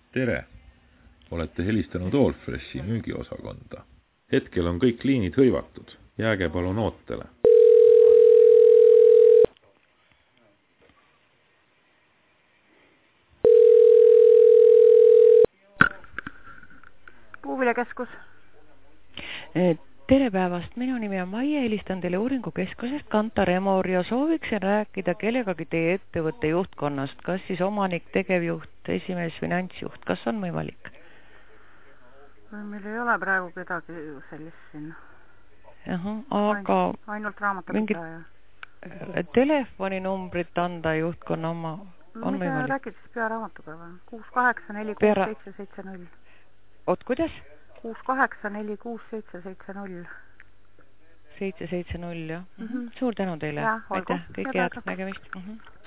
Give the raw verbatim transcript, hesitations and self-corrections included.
Tere! Olete helistanud Allfreshi müügiosakonda. Hetkel on kõik liinid hõivatud. Jääge palun ootele. Puuviljakeskus. Tere päevast, minu nimi on Maie, helistan teile uuringukeskusest Kantar Emor ja sooviksin rääkida kellegagi teie ettevõtte juhtkonnast, kas siis omanik, tegevjuht, esimees, finantsjuht, kas on võimalik? Meil ei ole praegu kedagi sellist siin. Aha, aga ainult raamatupidaja. Telefoninumbrit anda juhtkonna oma on Mida võimalik? räägid siis pearaamatuga või? kuus kaheksa neli kuus seitse seitse null. Oot, kuidas? kuus kaheksa neli kuus seitse seitse null. seitse seitse null, jah. Mhm. Suur tänu teile. Ja, olgu. Aitäh, kõik Head head aega. nägemist. Mhm.